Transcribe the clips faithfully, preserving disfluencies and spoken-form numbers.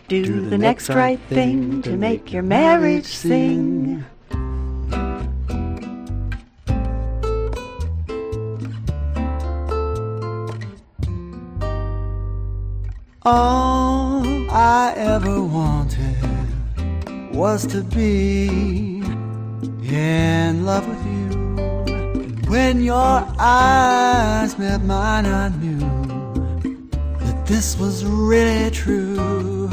Do, Do the, the next right thing to make your marriage sing. All I ever wanted was to be in love with you. And when your eyes met mine, I knew that this was really true.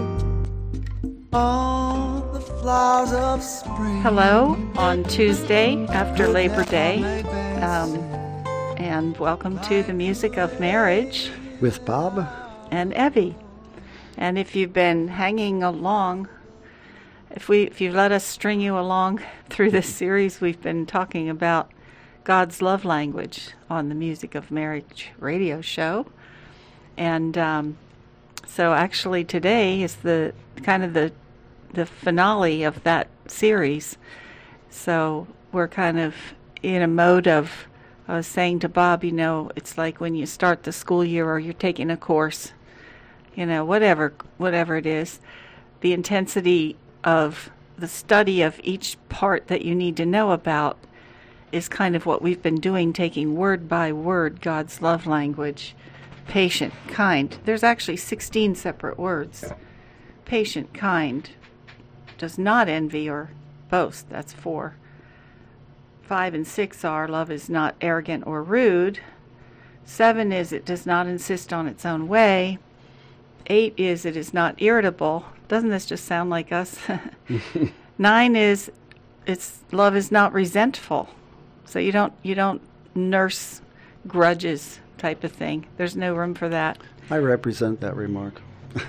All the flowers of spring. Hello on Tuesday after Labor Day, um, and welcome to the Music of Marriage with Bob and Evie. And if you've been hanging along, if we if you've let us string you along through this series, we've been talking about God's love language on the Music of Marriage radio show. And um, so actually today is the kind of the the finale of that series. So we're kind of in a mode of, I was saying to Bob, you know, it's like when you start the school year or you're taking a course, you know, whatever whatever it is, the intensity of the study of each part that you need to know about is kind of what we've been doing, taking word by word God's love language. Patient, kind. There's actually sixteen separate words. Patient, kind, does not envy or boast. That's four. Five and six are love is not arrogant or rude. Seven is it does not insist on its own way. Eight is it is not irritable. Doesn't this just sound like us? Nine is it's love is not resentful. So you don't you don't nurse grudges type of thing. There's no room for that. I represent that remark.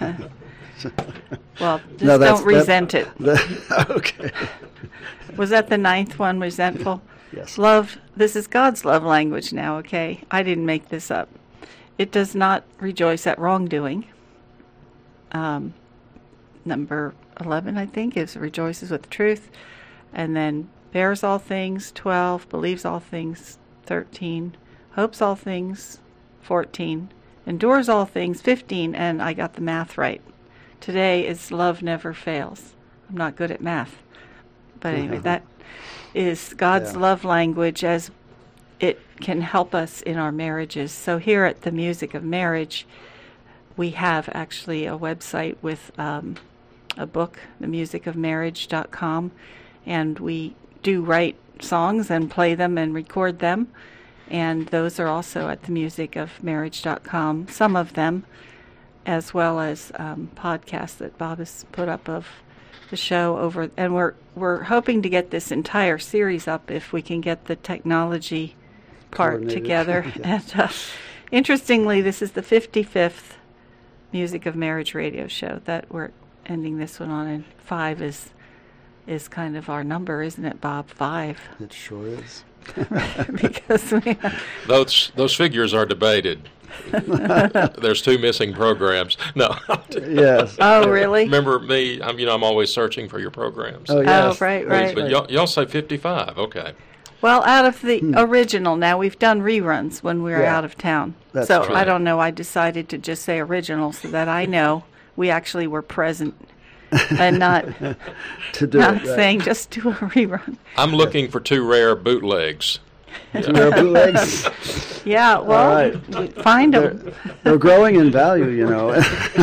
Well, just no, don't resent that, it. That, okay. Was that the ninth one, resentful? Yes. Love, this is God's love language now, okay? I didn't make this up. It does not rejoice at wrongdoing. Um, number eleven, I think, is rejoices with truth. And then bears all things, twelve, believes all things, thirteen, hopes all things, fourteen, endures all things, fifteen, and I got the math right. Today is love never fails. I'm not good at math. But anyway, mm-hmm. that is God's yeah. love language as it can help us in our marriages. So here at the Music of Marriage, we have actually a website with um, a book, the music of marriage dot com, and we do write songs and play them and record them, and those are also at the music of marriage dot com, some of them, as well as um, podcasts that Bob has put up of the show over, and we're we're hoping to get this entire series up if we can get the technology part together. Yes. And uh, interestingly, this is the fifty-fifth Music of Marriage radio show that we're ending this one on, and five is is kind of our number, isn't it, Bob? Five. It sure is. Because we those those figures are debated. There's two missing programs. No. Yes. Oh, really? Remember me? I'm you know I'm always searching for your programs. Oh, yes. Oh, right, right. But y'all, y'all say fifty-five. Okay. Well, out of the Hmm. original, now we've done reruns when we were Yeah. out of town. That's so true. I don't know. I decided to just say original so that I know we actually were present and not to do not it, right. saying just do a rerun. I'm looking for two rare bootlegs. Two rare bootlegs. Yeah, well, All right. we find They're, them. they're growing in value, you know.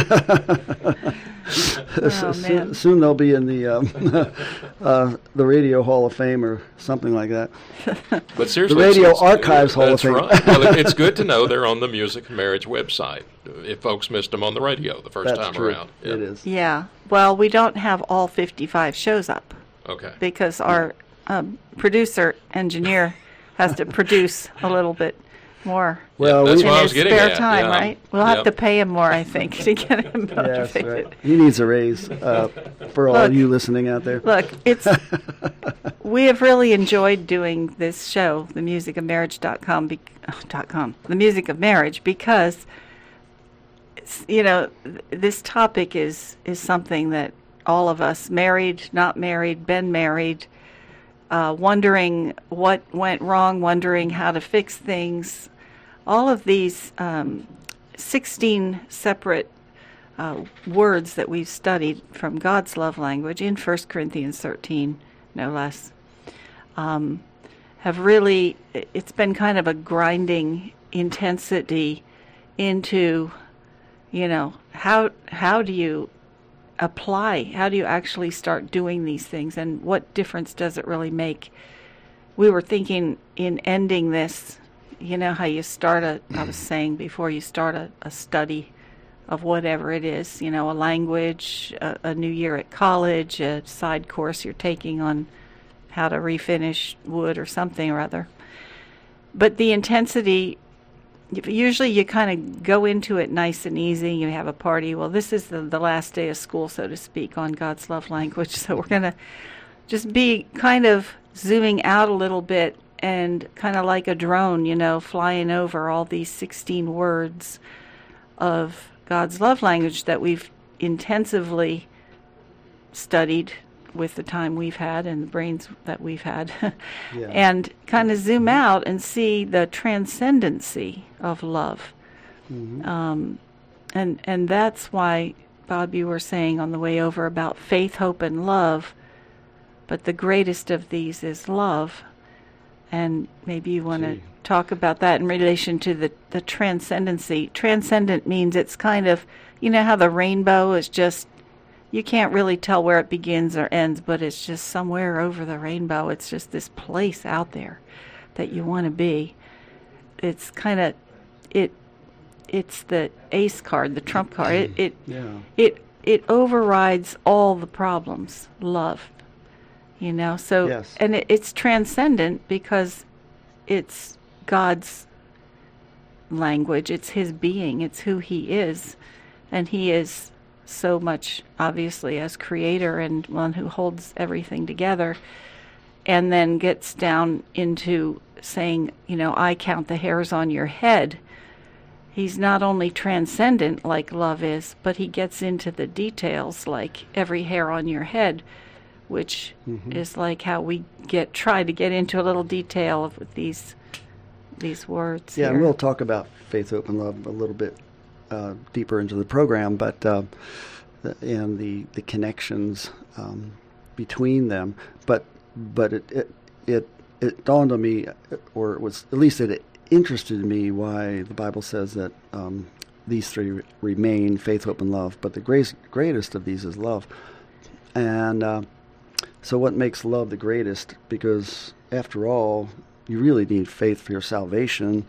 Oh, soon, man. soon they'll be in the um, uh, the Radio Hall of Fame or something like that. But seriously, The Radio it's- Archives Hall of that's Fame. Right. Well, it's good to know they're on the Music of Marriage website. If folks missed them on the radio the first That's time true. around, It is. Yeah. Well, we don't have all fifty-five shows up Okay. because our um, producer engineer has to produce a little bit more. Well, that's we, what I in was his getting spare at, time, yeah. right? We'll have Yep. to pay him more, I think, to get him yes, motivated. right. He needs a raise uh, for all Look. you listening out there. Look, it's we have really enjoyed doing this show, the music of marriage dot com, be, oh, dot com, the Music of Marriage, because it's, you know th- this topic is is something that all of us, married, not married, been married, uh, wondering what went wrong, wondering how to fix things. All of these um, sixteen separate uh, words that we've studied from God's love language in First Corinthians thirteen, no less, um, have really, it's been kind of a grinding intensity into, you know, how how do you apply, how do you actually start doing these things, and what difference does it really make? We were thinking in ending this, you know how you start a, I was saying before, you start a, a study of whatever it is, you know, a language, a, a new year at college, a side course you're taking on how to refinish wood or something or other. But the intensity, usually you kind of go into it nice and easy. You have a party. Well, this is the, the last day of school, so to speak, on God's love language. So we're going to just be kind of zooming out a little bit and kind of like a drone, you know, flying over all these sixteen words of God's love language that we've intensively studied with the time we've had and the brains that we've had, yeah. and kind of zoom out and see the transcendency of love. Mm-hmm. Um, and and that's why, Bob, you were saying on the way over about faith, hope, and love, but the greatest of these is love. And maybe you want to talk about that in relation to the, the transcendency. Transcendent means it's kind of, you know how the rainbow is just, you can't really tell where it begins or ends, but it's just somewhere over the rainbow. It's just this place out there that you want to be. It's kind of, it. It's the ace card, the trump card. It it, yeah. it it overrides all the problems. Love, you know. So yes. and it, it's transcendent because it's God's language. It's His being. It's who He is, and He is so much, obviously, as creator and one who holds everything together, and then gets down into saying, you know, I count the hairs on your head. He's not only transcendent like love is, but He gets into the details like every hair on your head, which mm-hmm. is like how we get try to get into a little detail of with these these words. Yeah, here. And we'll talk about faith, hope, and love a little bit Uh, deeper into the program, but uh, the, and the the connections um, between them. But but it, it it it dawned on me, or it was at least it interested me, why the Bible says that um, these three re- remain: faith, hope, and love. But the greatest greatest of these is love. And uh, so, what makes love the greatest? Because after all, you really need faith for your salvation.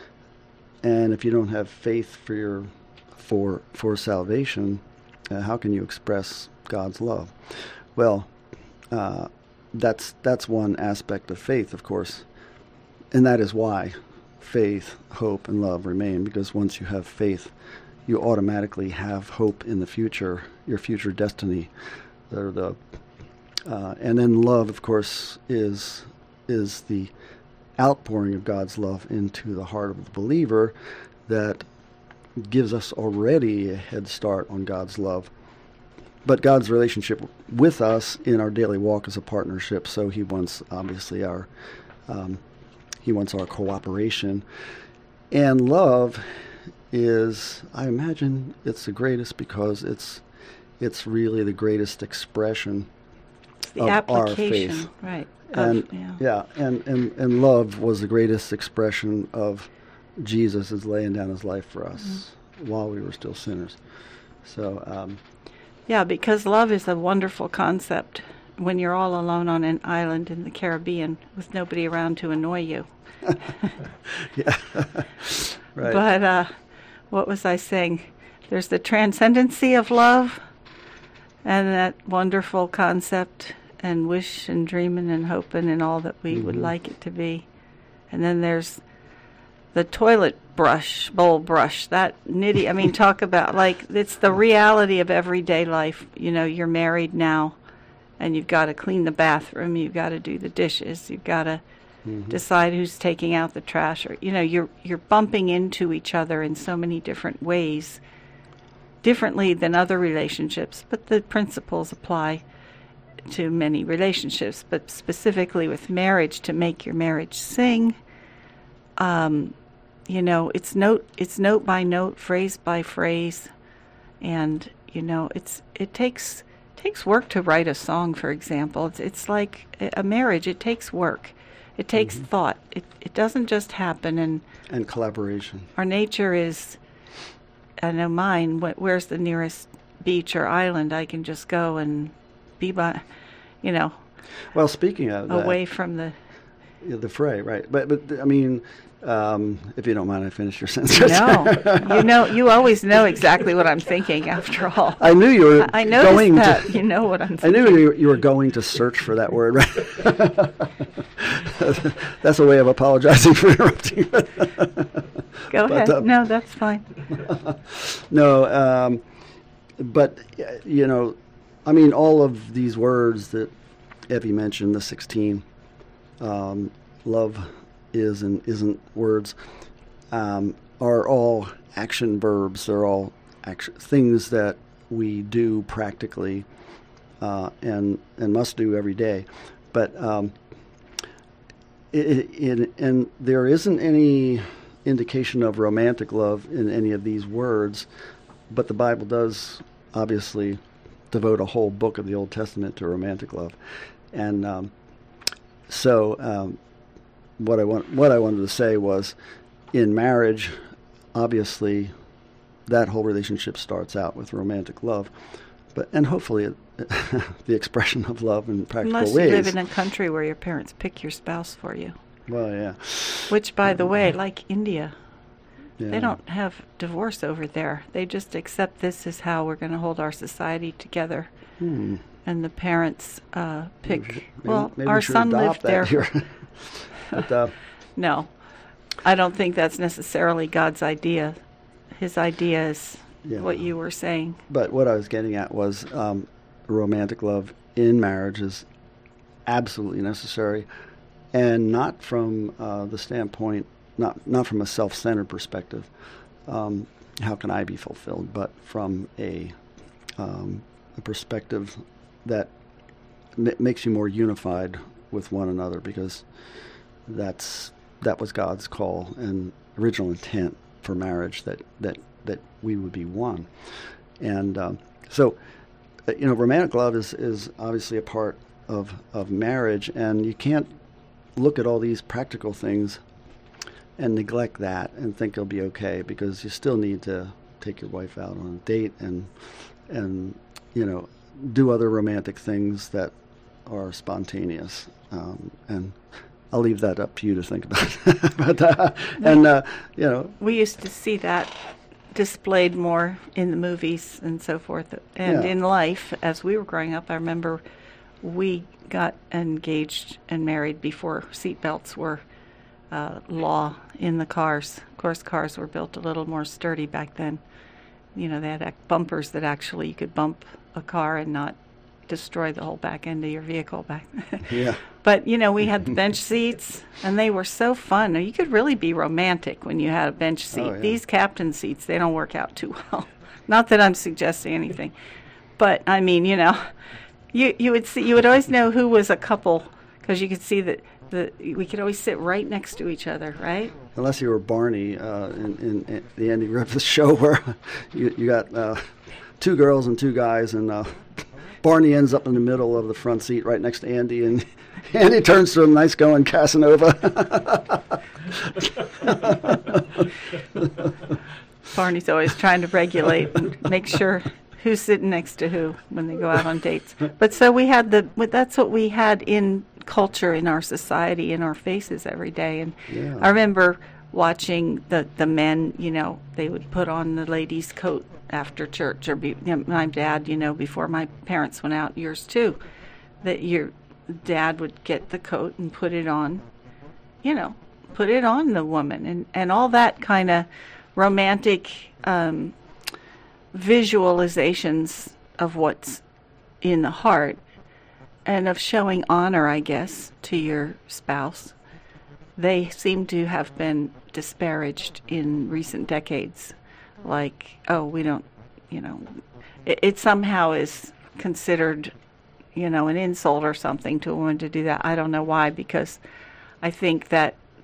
And if you don't have faith for your for for salvation, uh, how can you express God's love? Well, uh, that's that's one aspect of faith, of course, and that is why faith, hope, and love remain. Because once you have faith, you automatically have hope in the future, your future destiny. Or the uh, and then love, of course, is is the outpouring of God's love into the heart of the believer that gives us already a head start on God's love. But God's relationship with us in our daily walk is a partnership, so He wants, obviously, our um, He wants our cooperation. And love is, I imagine, it's the greatest because it's it's really the greatest expression it's the of application, our faith. Right. And of, yeah, yeah and, and, and love was the greatest expression of Jesus is laying down His life for us mm-hmm. while we were still sinners. So um, yeah, because love is a wonderful concept when you're all alone on an island in the Caribbean with nobody around to annoy you. yeah, right. But uh, what was I saying? There's the transcendency of love, and that wonderful concept. And wish and dreaming and hoping and all that we mm-hmm. would like it to be. And then there's the toilet brush, bowl brush, that nitty. I mean, talk about, like, it's the reality of everyday life. You know, you're married now, and you've got to clean the bathroom, you've got to do the dishes, you've got to mm-hmm. decide who's taking out the trash. Or, you know, you're you're bumping into each other in so many different ways, differently than other relationships, but the principles apply to many relationships, but specifically with marriage, to make your marriage sing. Um, you know, it's note, it's note by note, phrase by phrase, And you know, it's it takes takes work to write a song, for example. It's it's like a a marriage. It takes work. It takes Mhm. thought. It it doesn't just happen. And And collaboration. our nature is, I know mine, wh- where's the nearest beach or island I can just go and be by, you know, Well, speaking of that, away from the, yeah, the fray, right? But but I mean, um, if you don't mind, I finish your sentence. no, you know, you always know exactly what I'm thinking after all. I knew you were I noticed going that. to. You know what I'm I thinking. knew you, you were going to search for that word, right? That's a way of apologizing for interrupting. Go but, ahead. um, No, that's fine. No, um, but uh, you know, I mean, all of these words that Evie mentioned, the sixteen, um, love is and isn't words, um, are all action verbs. They're all action, things that we do practically uh, and and must do every day. But um, it, it, and there isn't any indication of romantic love in any of these words, but the Bible does obviously devote a whole book of the Old Testament to romantic love. And um, so um, what I want, what I wanted to say was, in marriage, obviously, that whole relationship starts out with romantic love, but and hopefully it, the expression of love in practical Unless ways. you live in a country where your parents pick your spouse for you. Well, yeah. Which, by the way, like India, yeah. they don't have divorce over there. They just accept this is how we're going to hold our society together. Hmm. And the parents uh, pick. Maybe- well, maybe our we should son adopt lived that there. here. But, uh, No, I don't think that's necessarily God's idea. His idea is Yeah. what you were saying. But what I was getting at was um, romantic love in marriage is absolutely necessary, and not from uh, the standpoint, not not from a self-centered perspective. Um, how can I be fulfilled? But from a um, a perspective that m- makes you more unified with one another, because that's that was God's call and original intent for marriage, that that that we would be one. And um, so, uh, you know, romantic love is, is obviously a part of of marriage, and you can't look at all these practical things and neglect that and think it'll be okay, because you still need to take your wife out on a date and and you know, do other romantic things that are spontaneous. Um, and I'll leave that up to you to think about. but uh, and uh, you know, We used to see that displayed more in the movies and so forth, and Yeah. in life as we were growing up. I remember we got engaged and married before seatbelts were uh, law in the cars. Of course, cars were built a little more sturdy back then. You know, they had ac- bumpers that actually you could bump a car and not destroy the whole back end of your vehicle back. yeah. But, you know, we had the bench seats, and they were so fun. You could really be romantic when you had a bench seat. Oh, yeah. These captain seats, they don't work out too well. Not that I'm suggesting anything. But, I mean, you know, you you would see, you would always know who was a couple, because you could see that the, we could always sit right next to each other, right? Unless you were Barney uh, in, in, in the Andy Griffith show, where you, you got uh, two girls and two guys, and uh, Barney ends up in the middle of the front seat right next to Andy, and Andy turns to him, nice going, Casanova. Barney's always trying to regulate and make sure who's sitting next to who when they go out on dates. But so we had the, that's what we had in culture, in our society, in our faces every day. And Yeah. I remember watching the, the men, you know, they would put on the ladies' coat after church, or be, you know, my dad, you know, before my parents went out, yours too, that your dad would get the coat and put it on, you know, put it on the woman, and, and all that kind of romantic um, visualizations of what's in the heart, and of showing honor, I guess, to your spouse. They seem to have been disparaged in recent decades. Like, oh, we don't, you know, it, it somehow is considered, you know, an insult or something to a woman to do that. I don't know why, because I think that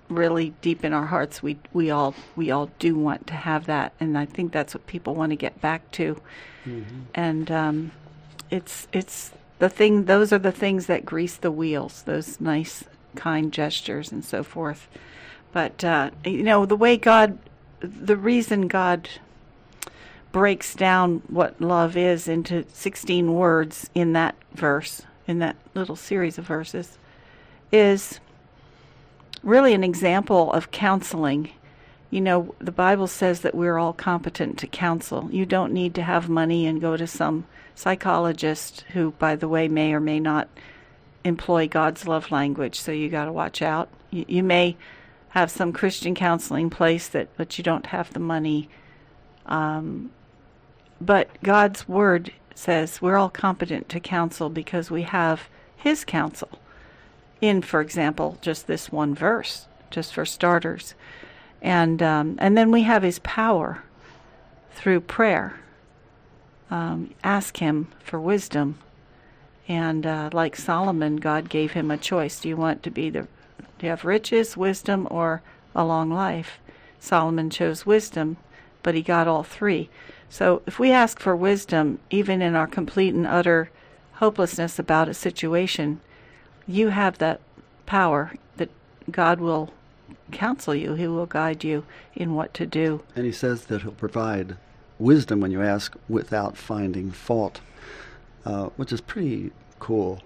really deep in our hearts, we we all we all do want to have that, and I think that's what people want to get back to. Mm-hmm. And um, it's it's the thing; those are the things that grease the wheels. Those nice, kind gestures and so forth. But uh, you know, the way God, the reason God breaks down what love is into sixteen words in that verse, in that little series of verses, is really an example of counseling. You know, the Bible says that we're all competent to counsel. You don't need to have money and go to some psychologist who, by the way, may or may not employ God's love language, so you got to watch out. You, you may have some Christian counseling place, that, but you don't have the money. Um, but God's Word says we're all competent to counsel because we have His counsel in, for example, just this one verse, just for starters. And um, and then we have His power through prayer. Um, ask Him for wisdom. And uh, like Solomon, God gave him a choice. Do you want to be the, do you have riches, wisdom, or a long life? Solomon chose wisdom, but he got all three. So if we ask for wisdom, even in our complete and utter hopelessness about a situation, you have that power that God will counsel you. He will guide you in what to do. And He says that He'll provide wisdom when you ask without finding fault, uh, which is pretty cool.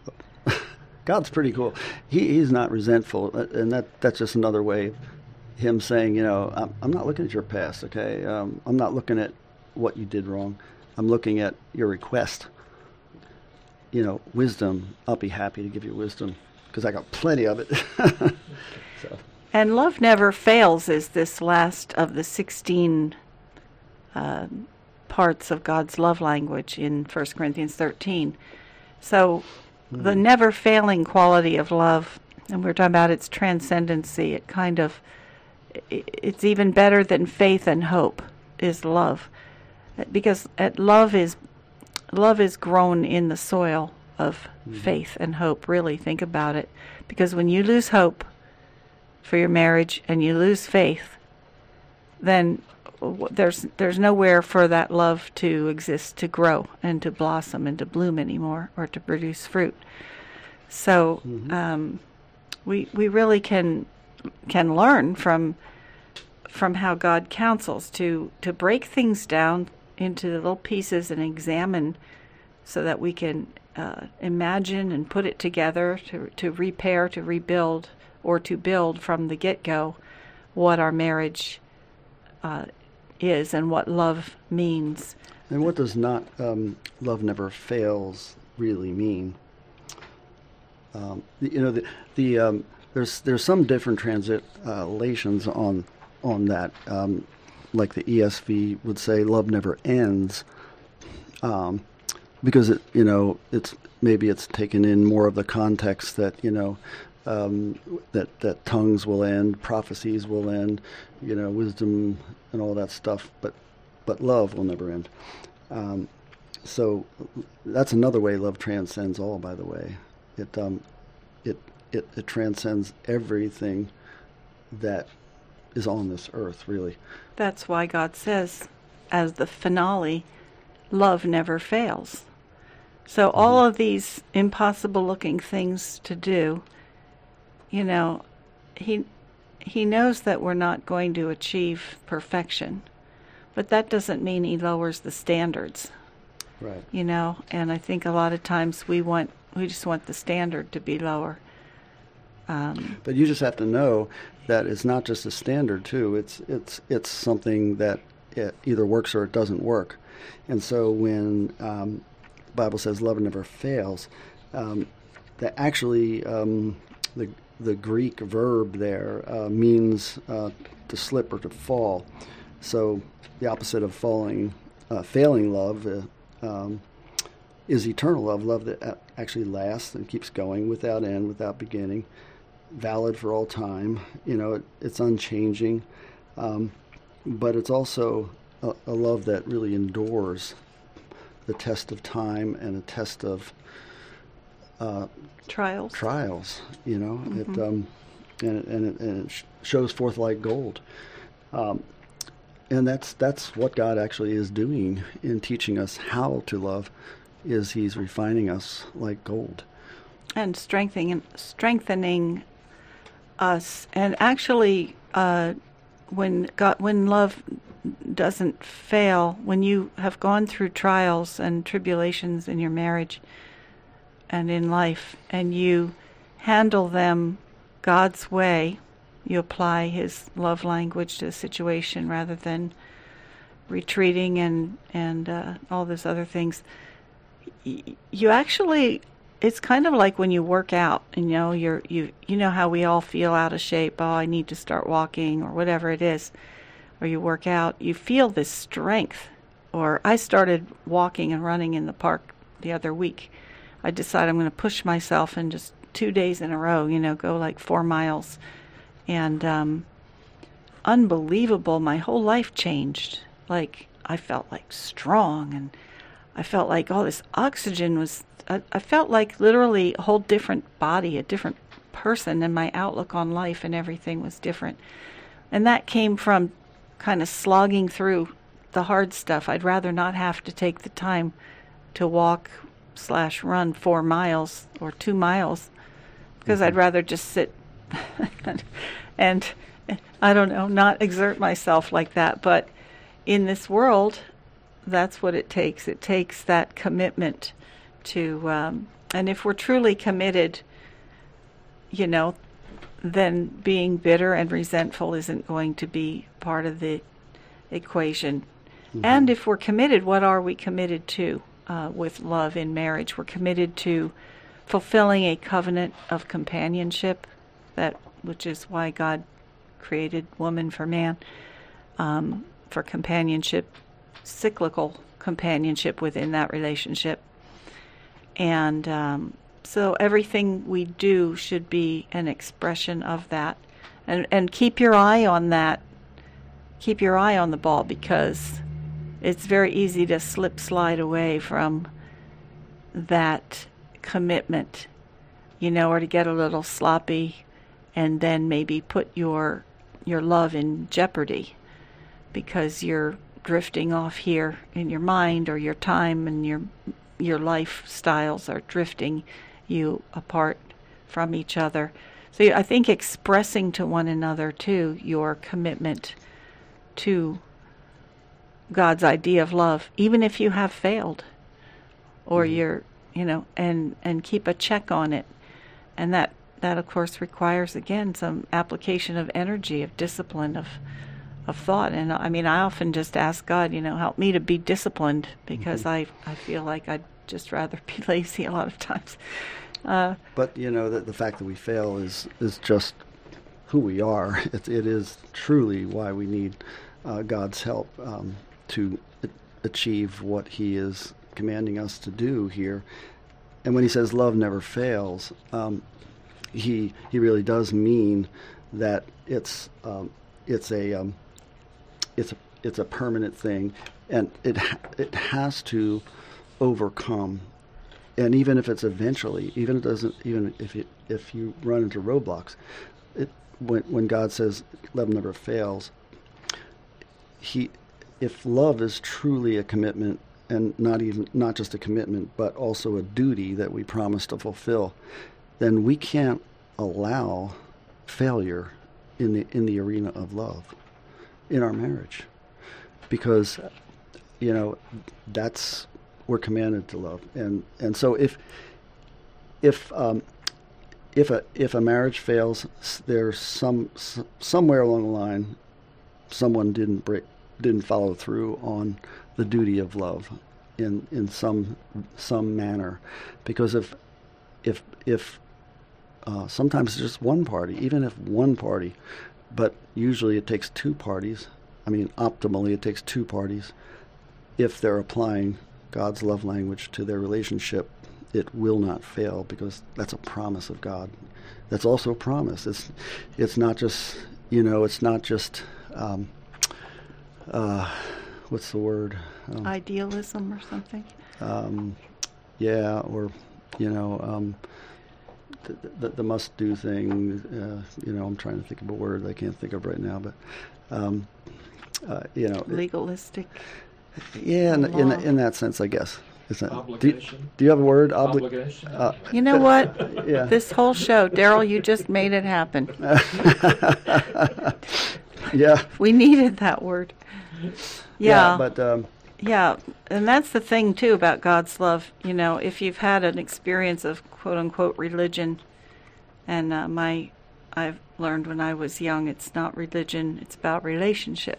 God's pretty cool. He He's not resentful, and that that's just another way of Him saying, you know, I'm, I'm not looking at your past, okay? Um, I'm not looking at what you did wrong. I'm looking at your request. You know, wisdom, I'll be happy to give you wisdom because I got plenty of it. So. And love never fails is this last of the sixteen uh, parts of God's love language in First Corinthians thirteen. So mm. the never failing quality of love, and we're talking about its transcendency, it kind of, it's even better than faith and hope is love. Because at love is love is grown in the soil of mm. faith and hope. Really think about it. Because when you lose hope for your marriage and you lose faith, then there's there's nowhere for that love to exist, to grow and to blossom and to bloom anymore, or to produce fruit. So mm-hmm. um, we we really can can learn from from how God counsels to to break things down into little pieces and examine, so that we can uh, imagine and put it together to to repair, to rebuild, or to build from the get-go what our marriage uh, is and what love means. And what does not um, love never fails really mean? Um, you know, the, the um, there's there's some different translations on on that. Um, like the E S V would say, love never ends, um, because it, you know, it's maybe it's taken in more of the context that, you know, um, that that tongues will end, prophecies will end, you know, wisdom and all that stuff, but but love will never end. Um, so that's another way love transcends all. By the way, it um, it it it transcends everything that is on this earth, really. That's why God says, as the finale, love never fails. So mm-hmm. all of these impossible-looking things to do, you know, he he knows that we're not going to achieve perfection, but that doesn't mean He lowers the standards. Right. You know, and I think a lot of times we want we just want the standard to be lower. Um, but you just have to know that it's not just a standard too. It's it's it's something that it either works or it doesn't work. And so when um, the Bible says love never fails, um, that actually um, the the Greek verb there uh, means uh, to slip or to fall. So the opposite of falling, uh, failing love uh, um, is eternal love, love that actually lasts and keeps going without end, without beginning. Valid for all time, you know, it, it's unchanging, um, but it's also a, a love that really endures the test of time and a test of uh, trials. Trials, you know, Mm-hmm. it um, and and it, and it sh- shows forth like gold. Um, and that's that's what God actually is doing in teaching us how to love, is He's refining us like gold. And strengthening strengthening us. And actually, uh, when God, when love doesn't fail, when you have gone through trials and tribulations in your marriage and in life, and you handle them God's way, you apply His love language to the situation rather than retreating and and uh, all those other things. Y- you actually, it's kind of like when you work out. You know, you're you you know how we all feel out of shape. Oh, I need to start walking, or whatever it is. Or you work out, you feel this strength. Or I started walking and running in the park the other week. I decided I'm going to push myself and just two days in a row, you know, go like four miles. And um, unbelievable, my whole life changed. Like, I felt like strong, and I felt like all this oxygen was, I, I felt like literally a whole different body, a different person, and my outlook on life and everything was different. And that came from kind of slogging through the hard stuff. I'd rather not have to take the time to walk slash run four miles or two miles because mm-hmm. I'd rather just sit and, I don't know, not exert myself like that. But in this world, that's what it takes. It takes that commitment to, um, and if we're truly committed, you know, then being bitter and resentful isn't going to be part of the equation. Mm-hmm. And if we're committed, what are we committed to uh, with love in marriage? We're committed to fulfilling a covenant of companionship, that which is why God created woman for man, um, for companionship, cyclical companionship within that relationship. And um, so everything we do should be an expression of that. And and keep your eye on that. Keep your eye on the ball, because it's very easy to slip slide away from that commitment, you know, or to get a little sloppy and then maybe put your your love in jeopardy because you're drifting off here in your mind, or your time and your your lifestyles are drifting you apart from each other. So I think expressing to one another too your commitment to God's idea of love, even if you have failed, or mm-hmm. you're, you know, and and keep a check on it, and that that of course requires again some application of energy, of discipline, of of thought. And I mean, I often just ask God, you know, help me to be disciplined, because mm-hmm. I I feel like I'd just rather be lazy a lot of times. Uh, but you know that the fact that we fail is is just who we are. It it is truly why we need uh, God's help um, to a- achieve what He is commanding us to do here. And when He says love never fails, um, he he really does mean that it's um, it's a um, it's a it's a permanent thing, and it ha- it has to overcome. And even if it's eventually, even if it doesn't, even if it, if you run into roadblocks, it when when God says love never fails, He, if love is truly a commitment, and not even not just a commitment, but also a duty that we promise to fulfill, then we can't allow failure in the in the arena of love in our marriage, because you know that's. We're commanded to love, and and so if if um, if a if a marriage fails, there's some somewhere along the line, someone didn't break didn't follow through on the duty of love in in some some manner, because if if if uh, sometimes it's just one party, even if one party, but usually it takes two parties. I mean, optimally it takes two parties if they're applying God's love language to their relationship. It will not fail, because that's a promise of God. That's also a promise. It's it's not just, you know, it's not just, um, uh, what's the word? Um, Idealism or something? Um, yeah, or, you know, um, the, the, the must-do thing. Uh, you know, I'm trying to think of a word I can't think of right now, but um, uh, you know, Legalistic. yeah, in, in Law. in that sense, I guess. Is that, do, you, Obligation. do you have a word? Obli- Obligation. Uh, You know what? yeah. This whole show, Daryl, you just made it happen. yeah. We needed that word. Yeah. But um, Yeah, and that's the thing too about God's love. You know, if you've had an experience of quote unquote religion, and uh, my, I've learned when I was young, it's not religion; it's about relationship.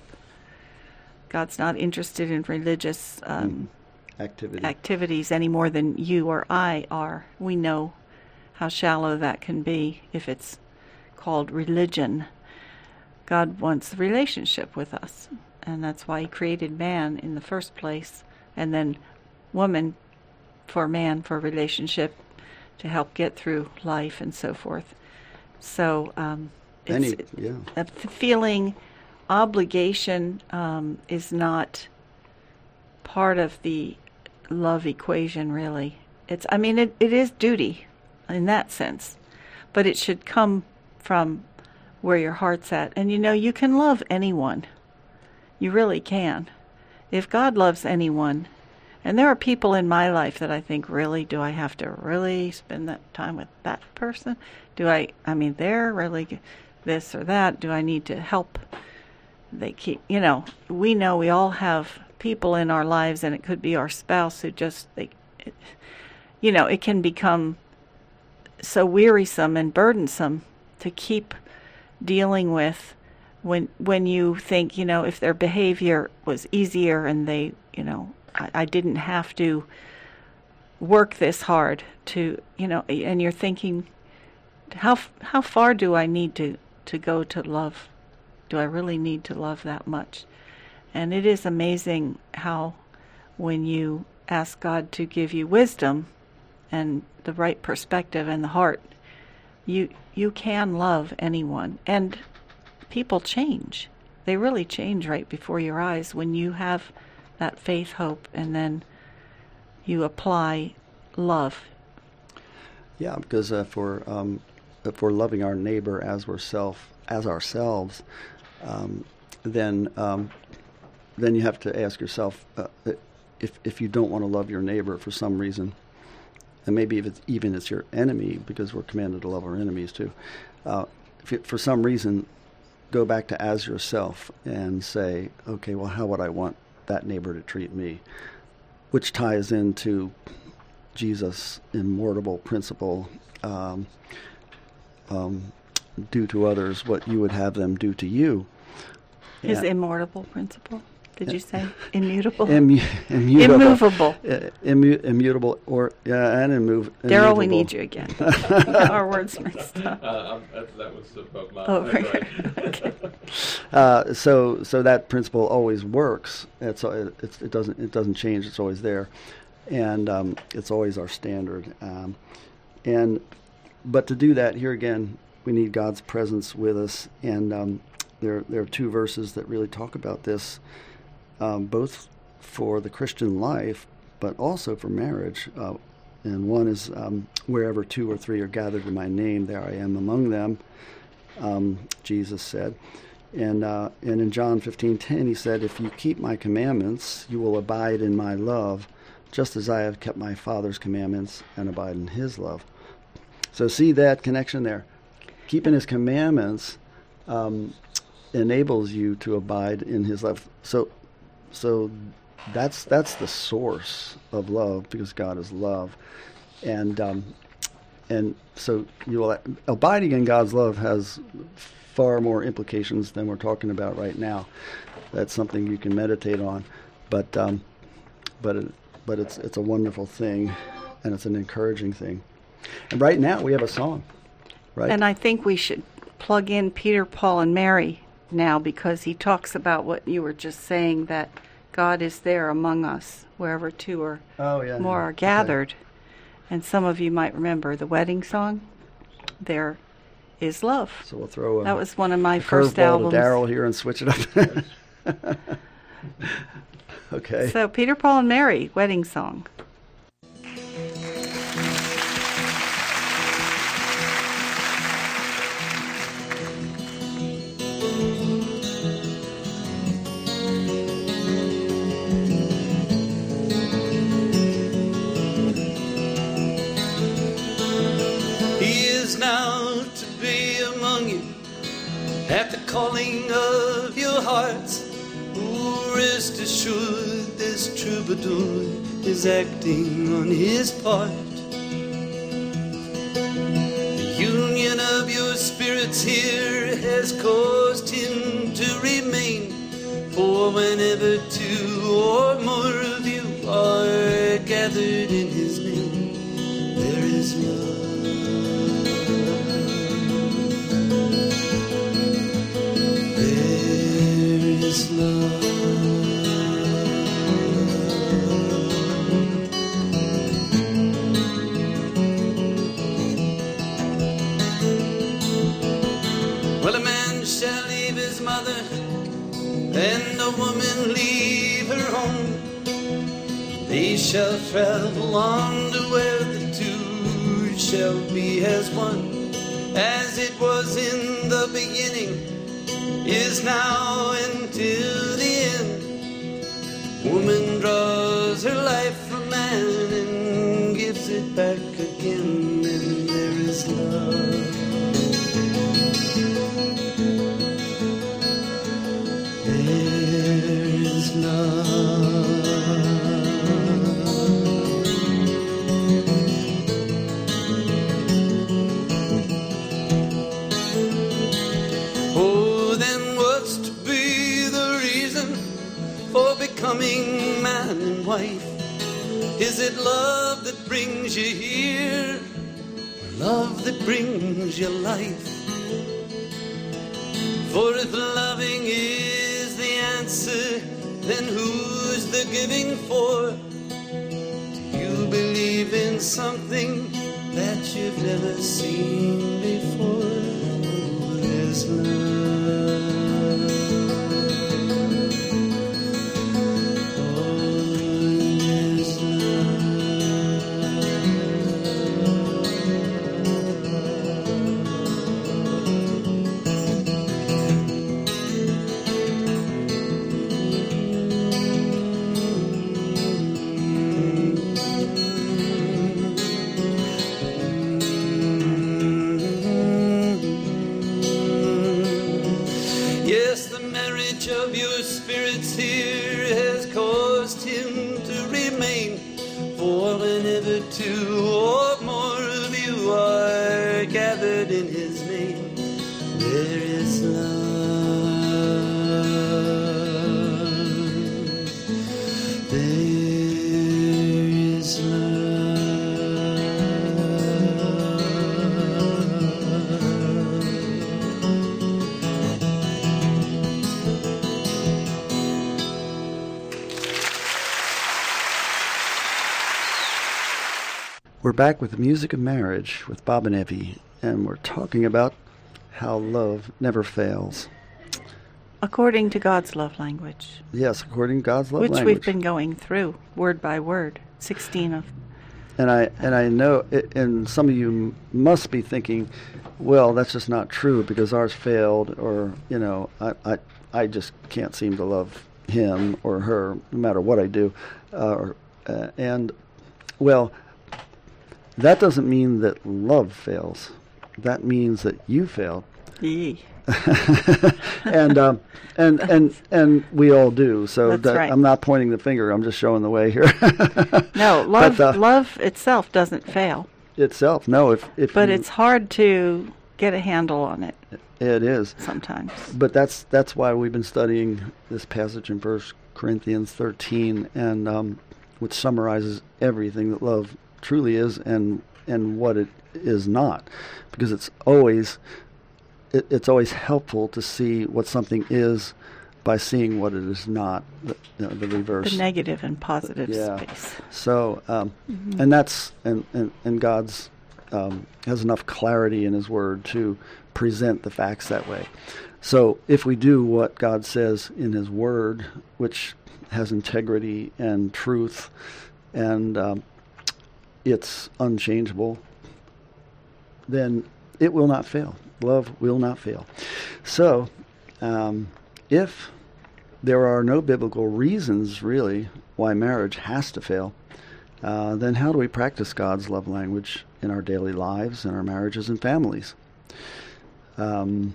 God's not interested in religious um, activity. activities any more than you or I are. We know how shallow that can be if it's called religion. God wants a relationship with us. And that's why he created man in the first place, and then woman for man for relationship to help get through life and so forth. So um, it's, Any, yeah. a feeling obligation um, is not part of the love equation, really. It's, I mean, it, it is duty in that sense, but it should come from where your heart's at. And you know, you can love anyone. You really can. If God loves anyone, and there are people in my life that I think, really, do I have to really spend that time with that person? Do I, I mean, they're really this or that. Do I need to help? They keep, you know, we know we all have people in our lives, and it could be our spouse who just, they, it, you know, it can become so wearisome and burdensome to keep dealing with. When when you think, you know, if their behavior was easier and they, you know, I, I didn't have to work this hard to, you know, and you're thinking, how how far do I need to, to go to love? Do I really need to love that much? And it is amazing how when you ask God to give you wisdom and the right perspective and the heart, you you can love anyone. And people change. They really change right before your eyes when you have that faith, hope, and then you apply love. Yeah, because uh, if we're um, if we're loving our neighbor as we're self as ourselves, um, then um, then you have to ask yourself uh, if if you don't want to love your neighbor for some reason, and maybe if it's even it's your enemy, because we're commanded to love our enemies too. Uh, if it, for some reason, go back to as yourself and say, okay, well, how would I want that neighbor to treat me? Which ties into Jesus' immortal principle, um, um, do to others what you would have them do to you. His Yeah. immortal principle, did you say? Immutable? Immu- immutable. Immovable. Uh, immu- immutable, or, yeah, and immove. Daryl, we immovable. need you again. We got our words mixed up. Uh, um, that, that was above my Oh, head, right. Okay. Uh, so, so that principle always works. It's, it, it's, it doesn't, it doesn't change. It's always there, and um, it's always our standard. Um, and, but to do that, here again, we need God's presence with us. And um, there, there are two verses that really talk about this, um, both for the Christian life, but also for marriage. Uh, and one is um, wherever two or three are gathered in my name, there I am among them. Um, Jesus said. And uh, and in John fifteen ten, he said, if you keep my commandments, you will abide in my love, just as I have kept my Father's commandments and abide in his love. So see that connection there. Keeping his commandments um, enables you to abide in his love. So so that's that's the source of love, because God is love. And um, and so you will, abiding in God's love has far more implications than we're talking about right now. That's something you can meditate on, but um, but it, but it's it's a wonderful thing, and it's an encouraging thing. And right now we have a song, right? And I think we should plug in Peter, Paul, and Mary now, because he talks about what you were just saying, that God is there among us wherever two or oh, yeah, more yeah. are gathered. Okay. And some of you might remember the wedding song, There Is Love. So we'll throw a, that was one of my a first curveball albums. to Daryl here and switch it up. Okay. So Peter, Paul, and Mary, wedding song. among you at the calling of your hearts. Oh, rest assured this troubadour is acting on his part. The union of your spirits here has caused him to remain. For whenever two or more of you are gathered in his name, there is love. There is love. Well, a man shall leave his mother, and a woman leave her home. They shall travel on to where the two shall be as one. As it was in the beginning, is now until the end. Woman draws her life from man and gives it back again, and there is love. There is love. Oh, then what's to be the reason for becoming man and wife? Is it love that brings you here, or love that brings you life? For if loving is the answer, then who's the giving for? Do you believe in something that you've never seen before? Oh, there's love. Oh, there's Yes, the marriage of your spirits here has caused him to remain. For whenever two or more of you are gathered in his name, there is love. There is love. We're back with the music of marriage with Bob and Evie, and we're talking about how love never fails. According to God's love language, Yes, according to God's love which language. we've been going through word by word, sixteen of. And I and I know, it, and some of you m- must be thinking, well, that's just not true because ours failed, or you know, I I, I just can't seem to love him or her, no matter what I do, uh, or, uh, and well, that doesn't mean that love fails. That means that you failed. Yee. and um, and and and we all do. So That's that, right. I'm not pointing the finger. I'm just showing the way here. No, love But, uh, love itself doesn't fail, itself, no. If if but you- it's hard to get a handle on it it is. sometimes. But that's that's why we've been studying this passage in First Corinthians thirteen, and um, which summarizes everything that love truly is and and what it is not, because it's always it, it's always helpful to see what something is by seeing what it is not, the, you know, the reverse. The negative and positive Yeah. space. So, um, and that's and and, and God's um, has enough clarity in His Word to present the facts that way. So, if we do what God says in His Word, which has integrity and truth, and um, it's unchangeable, then it will not fail. Love will not fail. So, um, if there are no biblical reasons, really, why marriage has to fail, uh, then how do we practice God's love language in our daily lives, in our marriages and families? Um,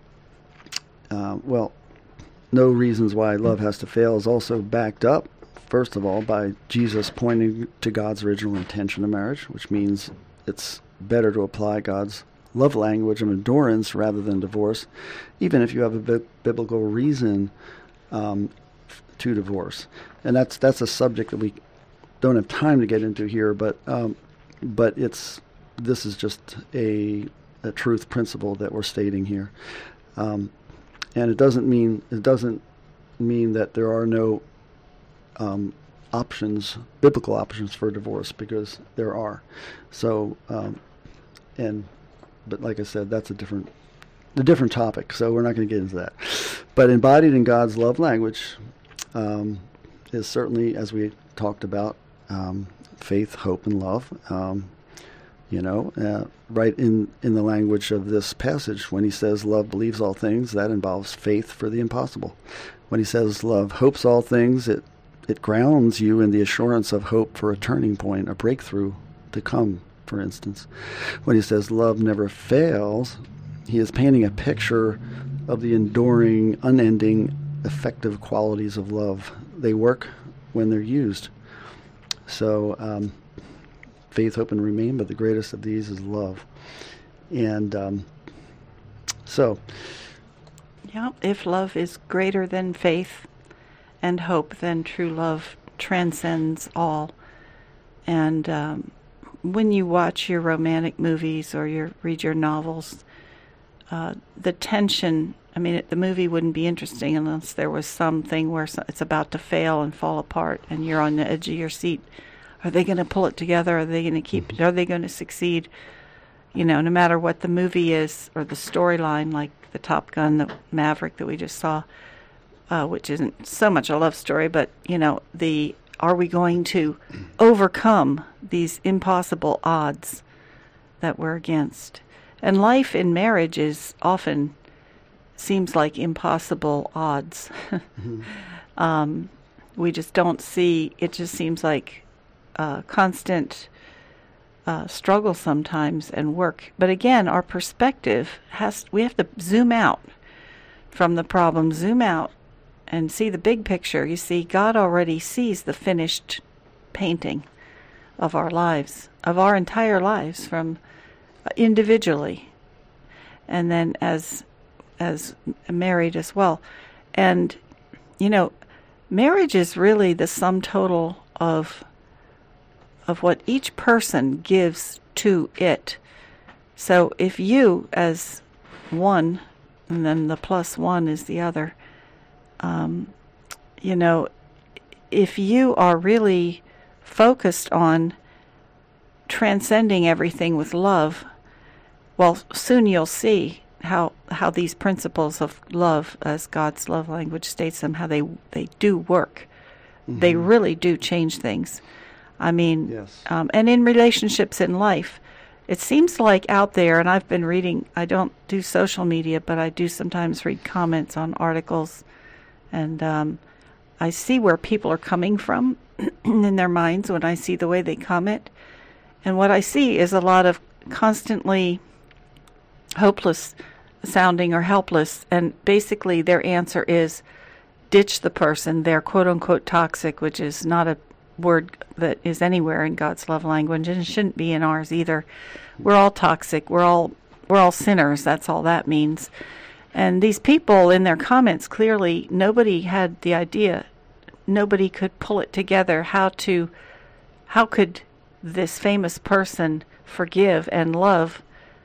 uh, well, no reasons why love has to fail is also backed up, first of all, by Jesus pointing to God's original intention of marriage, which means it's better to apply God's love language of endurance rather than divorce, even if you have a bi- biblical reason um, f- to divorce. And that's that's a subject that we don't have time to get into here, but um, but it's this is just a a truth principle that we're stating here, um, and it doesn't mean it doesn't mean that there are no um, options, biblical options for divorce, because there are. So, um, and but like I said, that's a different a different topic. So we're not going to get into that. But embodied in God's love language um, is certainly, as we talked about, um, faith, hope, and love. Um, you know, uh, right in, in the language of this passage, when he says love believes all things, that involves faith for the impossible. When he says love hopes all things, it it grounds you in the assurance of hope for a turning point, a breakthrough to come, for instance. When he says love never fails, he is painting a picture of the enduring, unending, effective qualities of love. They work when they're used. So, um, faith, hope, and remain, but the greatest of these is love. And um, so... Yeah, if love is greater than faith and hope, then true love transcends all. And um, when you watch your romantic movies or you read your novels, uh, the tension, I mean, it, the movie wouldn't be interesting unless there was something where it's about to fail and fall apart and you're on the edge of your seat. Are they going to pull it together? Are they going to keep it? Are they going to succeed? You know, no matter what the movie is or the storyline, like the Top Gun, the Maverick that we just saw, uh, which isn't so much a love story, but, you know, the are we going to overcome these impossible odds that we're against? And life in marriage is often seems like impossible odds. mm-hmm. um, we just don't see, it just seems like uh, constant uh, struggle sometimes and work. But again, our perspective has, we have to zoom out from the problem, zoom out and see the big picture. You see, God already sees the finished painting of our lives, of our entire lives, from uh, individually, and then as as married as well. And, you know, marriage is really the sum total of of what each person gives to it. So if you, as one, and then the plus one is the other, um, you know, if you are really focused on transcending everything with love, well, soon you'll see how how these principles of love, as God's love language states them, how they they do work. Mm-hmm. They really do change things. I mean, yes. um, and in relationships in life, it seems like out there, and I've been reading, I don't do social media, but I do sometimes read comments on articles, and um, I see where people are coming from in their minds when I see the way they comment. And what I see is a lot of constantly hopeless sounding or helpless, and basically their answer is ditch the person. They're quote-unquote toxic, which is not a word that is anywhere in God's love language, and it shouldn't be in ours either. We're all toxic. We're all we're all sinners. That's all that means. And these people in their comments, clearly nobody had the idea, nobody could pull it together how to how could this famous person forgive and love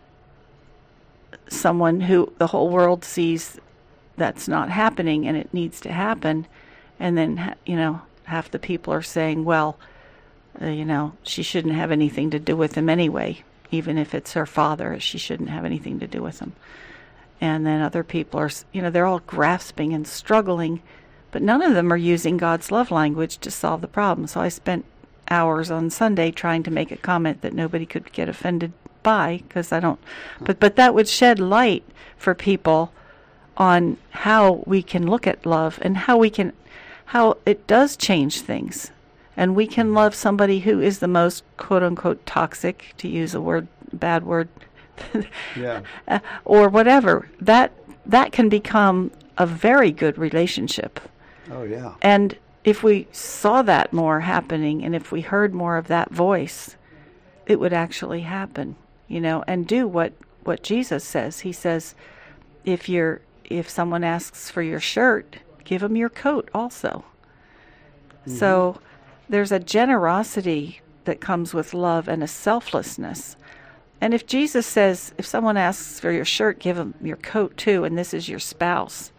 someone who the whole world sees that's not happening and it needs to happen. And then, you know, half the people are saying, well, uh, you know, she shouldn't have anything to do with him anyway, even if it's her father, she shouldn't have anything to do with him. And then other people are, you know, they're all grasping and struggling, but none of them are using God's love language to solve the problem. So I spent hours on Sunday trying to make a comment that nobody could get offended by, because I don't, but, but that would shed light for people on how we can look at love and how we can, how it does change things. And we can love somebody who is the most quote-unquote toxic, to use a word, bad word Yeah. uh, or whatever. That that can become a very good relationship. Oh, yeah. And if we saw that more happening, and if we heard more of that voice, it would actually happen, you know, and do what, what Jesus says. He says, if you're if someone asks for your shirt, give them your coat also. Mm-hmm. So there's a generosity that comes with love and a selflessness. And if Jesus says, if someone asks for your shirt, give them your coat too, and this is your spouse.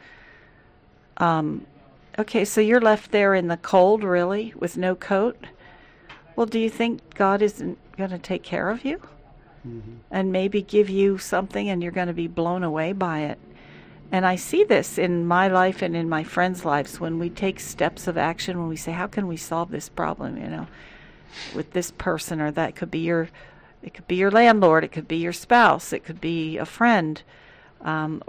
Um, okay, so you're left there in the cold, really, with no coat? Well, do you think God isn't going to take care of you? Mm-hmm. And maybe give you something and you're going to be blown away by it? And I see this in my life and in my friends' lives when we take steps of action, when we say, how can we solve this problem, you know, with this person, or that could be your, it could be your landlord, it could be your spouse, it could be a friend. Um,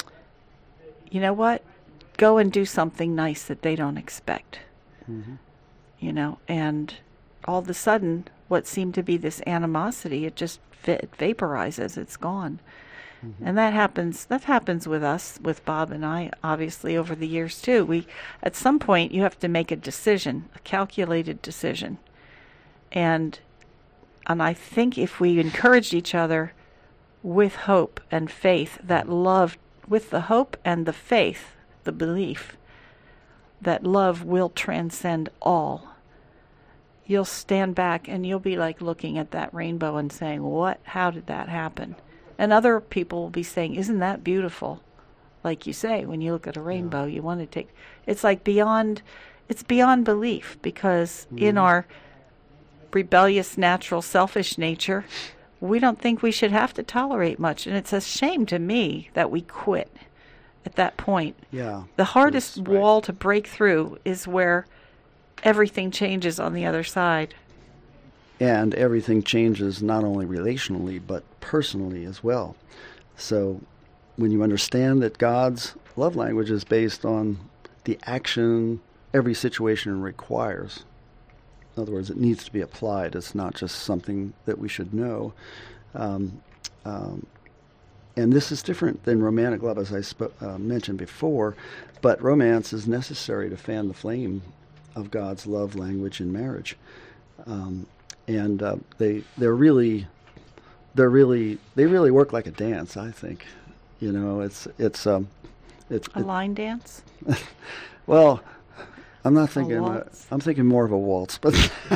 you know what? Go and do something nice that they don't expect, mm-hmm. you know, and all of a sudden, what seemed to be this animosity, it just it vaporizes, it's gone. Mm-hmm. And that happens that happens with us, with Bob and I, obviously, over the years too. We at some point you have to make a decision, a calculated decision. And and I think if we encouraged each other with hope and faith, that love, with the hope and the faith, the belief that love will transcend all, you'll stand back and you'll be like looking at that rainbow and saying, what, how did that happen? And other people will be saying, isn't that beautiful? Like you say, when you look at a rainbow, yeah. you want to take, it's like beyond, it's beyond belief, because mm. in our rebellious, natural, selfish nature, we don't think we should have to tolerate much. And it's a shame to me that we quit at that point. Yeah. The hardest right. wall to break through is where everything changes on the other side. And everything changes not only relationally, but personally as well. So when you understand that God's love language is based on the action every situation requires, in other words, it needs to be applied. It's not just something that we should know. Um, um, and this is different than romantic love, as I sp- uh, mentioned before, but romance is necessary to fan the flame of God's love language in marriage. Um, and uh, they they're really they're really they really work like a dance, I think. You know, it's it's um it's a line dance. Well, I'm not thinking. Uh, I'm thinking more of a waltz, but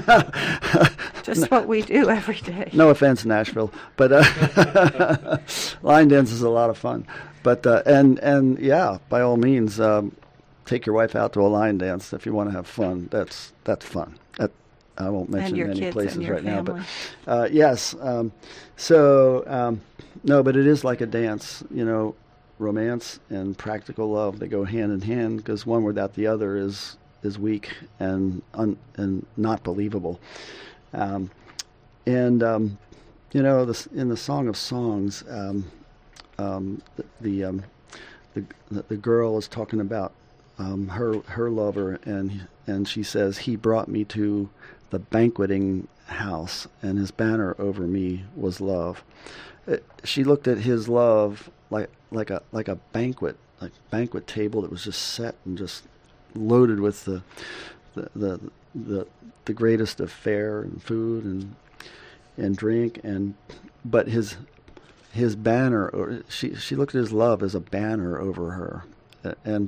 just no, what we do every day. No offense, Nashville, but uh, line dance is a lot of fun. But uh, and and yeah, by all means, um, take your wife out to a line dance if you want to have fun. That's that's fun. That, I won't mention any places right now, but uh, yes. Um, so um, no, but it is like a dance, you know. Romance and practical love, they go hand in hand, because one without the other is is weak and un, and not believable. Um, and um, you know, this, in the Song of Songs, um, um, the the, um, the the girl is talking about um, her her lover, and and she says, "He brought me to the banqueting house, and his banner over me was love." It, she looked at his love like like a like a banquet, like banquet table that was just set and just loaded with the the the the, the greatest of fare and food and and drink, and but his his banner, or she she looked at his love as a banner over her, and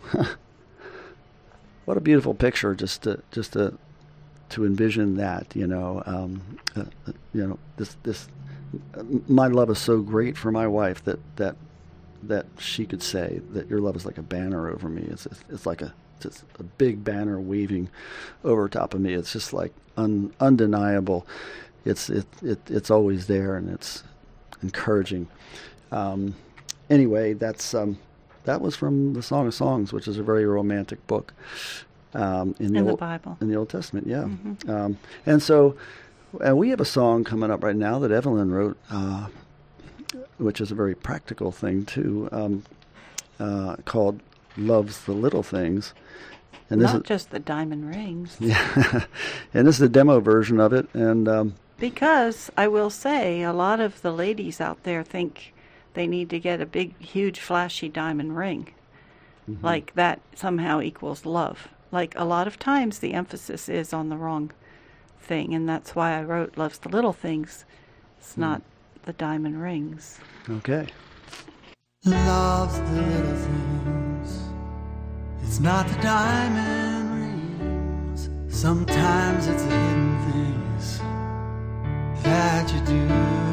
what a beautiful picture, just to just to to envision that, you know, um, uh, you know, this this. My love is so great for my wife that, that that she could say that your love is like a banner over me. It's it's like a it's a big banner waving over top of me. It's just like un, undeniable. It's it, it it's always there, and it's encouraging. Um, anyway, that's um, that was from the Song of Songs, which is a very romantic book um, in the, in the Old, Bible, in the Old Testament. Yeah, mm-hmm. um, and so. And we have a song coming up right now that Evelyn wrote, uh, which is a very practical thing too, um, uh, called "Love's the Little Things." And this Not is, just the diamond rings. Yeah, and this is the demo version of it. And um, Because I will say, a lot of the ladies out there think they need to get a big, huge, flashy diamond ring. Mm-hmm. Like that somehow equals love. Like a lot of times the emphasis is on the wrong thing, and that's why I wrote Love's the Little Things. It's mm. not the diamond rings. Okay. Love's the little things. It's not the diamond rings. Sometimes it's the hidden things that you do.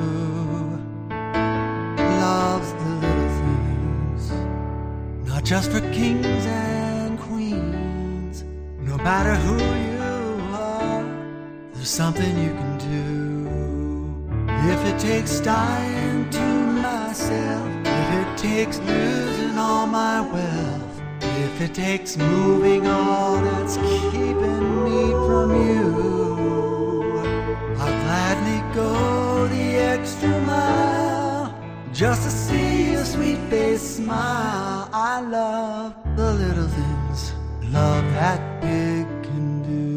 Love's the little things. Not just for kings and queens. No matter who you are, there's something you can do. If it takes dying to myself, if it takes losing all my wealth, if it takes moving all that's keeping me from you, I'll gladly go the extra mile just to see your sweet face smile. I love the little things love that big can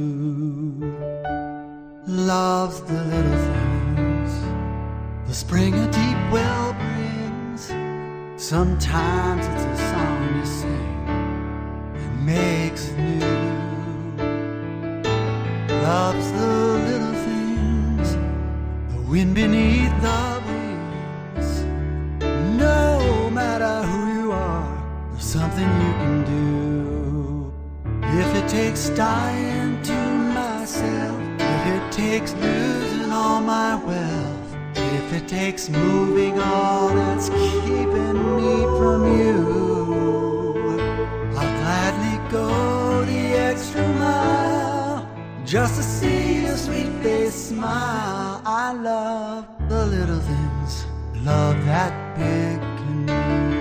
do. Love's the little things the spring a deep well brings. Sometimes it's a song you sing that makes it new. Love's the little things, the wind beneath the wings. No matter who you are, there's something you can do. If it takes dying to myself, if it takes losing all my wealth, if it takes moving all that's keeping me from you, I'll gladly go the extra mile just to see your sweet face smile. I love the little things love that big can do.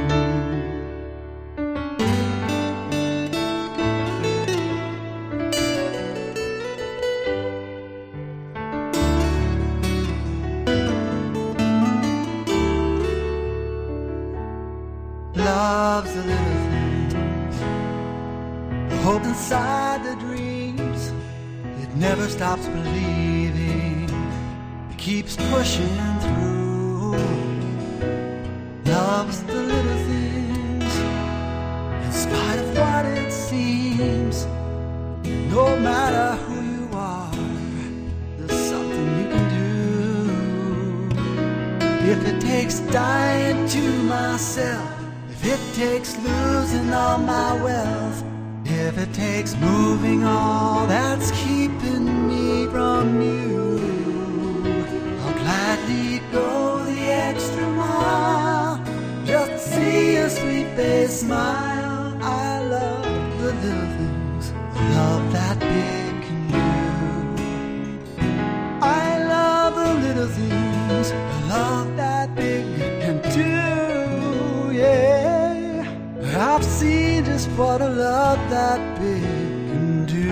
Love's the little things, the hope inside the dreams. It never stops believing, it keeps pushing through. Love's the little things, in spite of what it seems. No matter who you are, there's something you can do. If it takes dying to myself, if it takes losing all my wealth, if it takes moving all that's keeping me from you, I'll gladly go the extra mile just to see your sweet face smile. I love the little things, the love that big can do. I love the little things, the love that big can do, yeah. I've seen just what a love that big can do.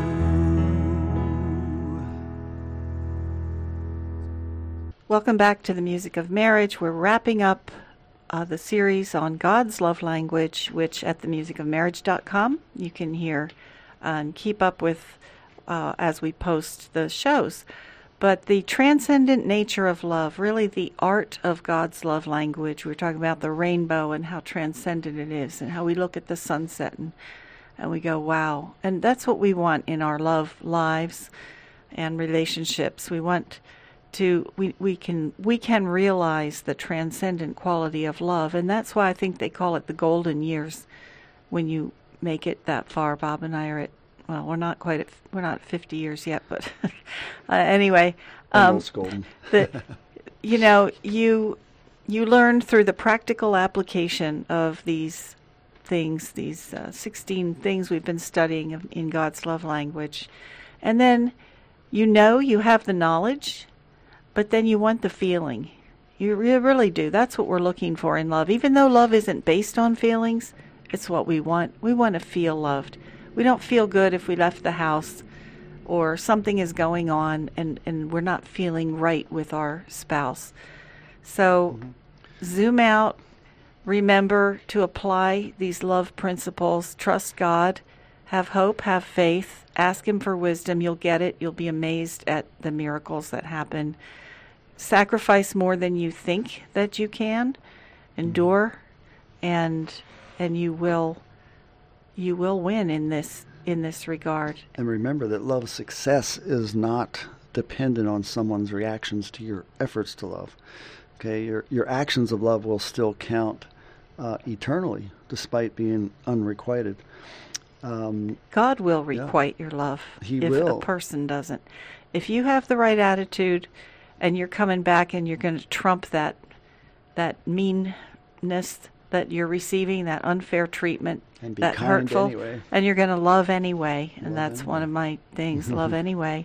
Welcome back to the Music of Marriage. We're wrapping up uh, the series on God's love language, which at the music of marriage dot com you can hear and keep up with uh, as we post the shows. But the transcendent nature of love, really the art of God's love language. We're talking about the rainbow and how transcendent it is, and how we look at the sunset and, and we go, wow. And that's what we want in our love lives and relationships. We want to, we, we can we can realize the transcendent quality of love. And that's why I think they call it the golden years when you make it that far. Bob and I are at, well, we're not quite at, we're not fifty years yet, but uh, anyway, um, the, you know, you you learn through the practical application of these things, these uh, sixteen things we've been studying of, in God's love language, and then you know you have the knowledge, but then you want the feeling. You really do. That's what we're looking for in love. Even though love isn't based on feelings, it's what we want. We want to feel loved. We don't feel good if we left the house or something is going on and, and we're not feeling right with our spouse. So mm-hmm. zoom out, remember to apply these love principles, trust God, have hope, have faith, Ask him for wisdom. You'll get it. You'll be amazed at the miracles that happen. Sacrifice more than you think that you can. Endure, and and you will you will win in this in this regard. And remember that love's success is not dependent on someone's reactions to your efforts to love. Okay, your your actions of love will still count uh, eternally, despite being unrequited. Um, God will requite yeah. your love he if will. a person doesn't. If you have the right attitude, and you're coming back and you're going to trump that that meanness that you're receiving, that unfair treatment, and be that kind hurtful, anyway. and you're going to love anyway, and love that's anyway. one of my things, love anyway.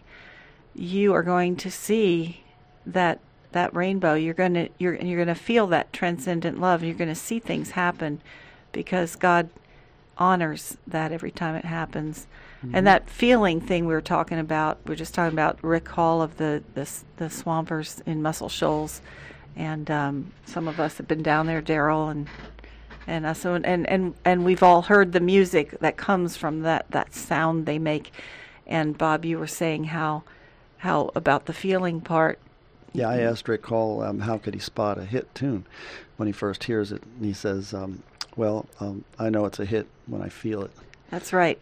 You are going to see that that rainbow. You're going to you're you're going to feel that transcendent love. You're going to see things happen because God honors that every time it happens. Mm-hmm. And that feeling thing we were talking about, we were just talking about Rick Hall of the the, the Swampers in Muscle Shoals, and um, some of us have been down there, Daryl and and us, and, and and and we've all heard the music that comes from that that sound they make. And Bob, you were saying how how about the feeling part. Yeah, I asked Rick Hall um, how could he spot a hit tune when he first hears it, and he says, um, well, um, I know it's a hit when I feel it. That's right.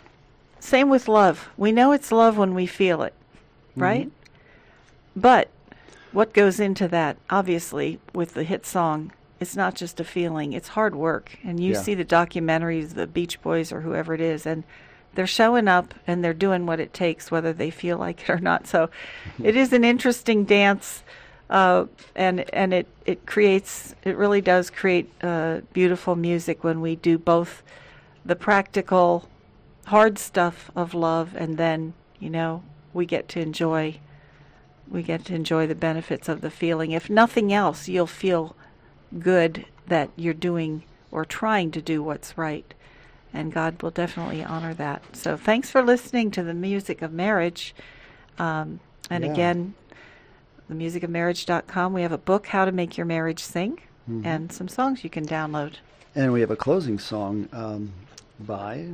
Same with love. We know it's love when we feel it, right? Mm-hmm. But what goes into that, obviously, with the hit song, it's not just a feeling. It's hard work. And you yeah. see the documentaries, the Beach Boys or whoever it is, and they're showing up and they're doing what it takes, whether they feel like it or not. So it is an interesting dance, uh, and and it, it creates, it really does create uh, beautiful music when we do both the practical, hard stuff of love, and then, you know, we get to enjoy, we get to enjoy the benefits of the feeling. If nothing else, you'll feel good that you're doing or trying to do what's right. And God will definitely honor that. So thanks for listening to the Music of Marriage. Um, and yeah. again, the music of marriage dot com. We have a book, How to Make Your Marriage Sing, mm-hmm. and some songs you can download. And we have a closing song um, by,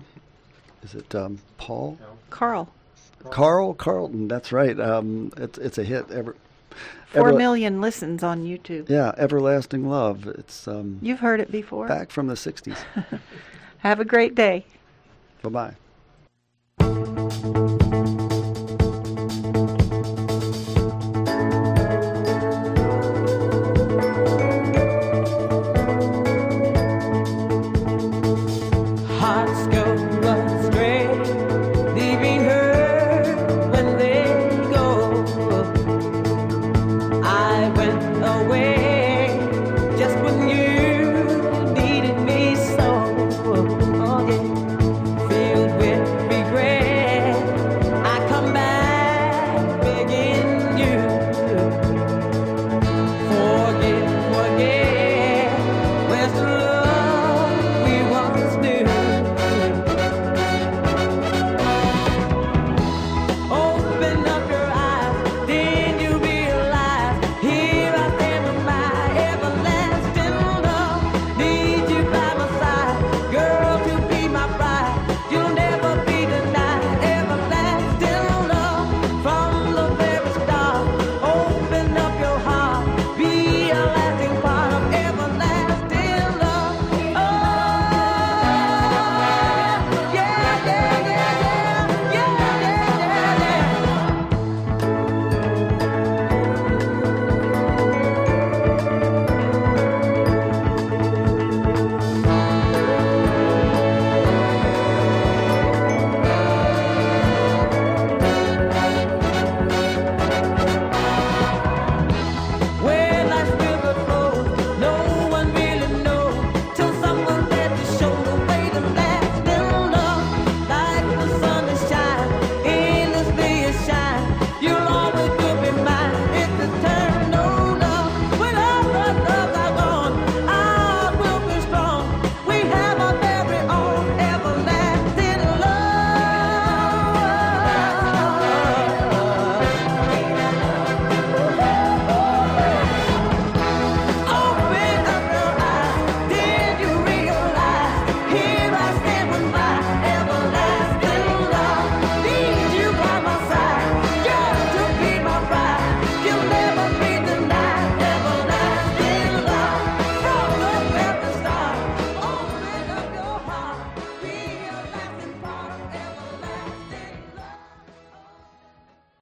is it um, Paul? Carl. Carl Carlton, that's right. Um, it's it's a hit. Ever, Four ever, million listens on YouTube. Yeah, Everlasting Love. It's um, You've heard it before. Back from the sixties. Have a great day. Bye-bye.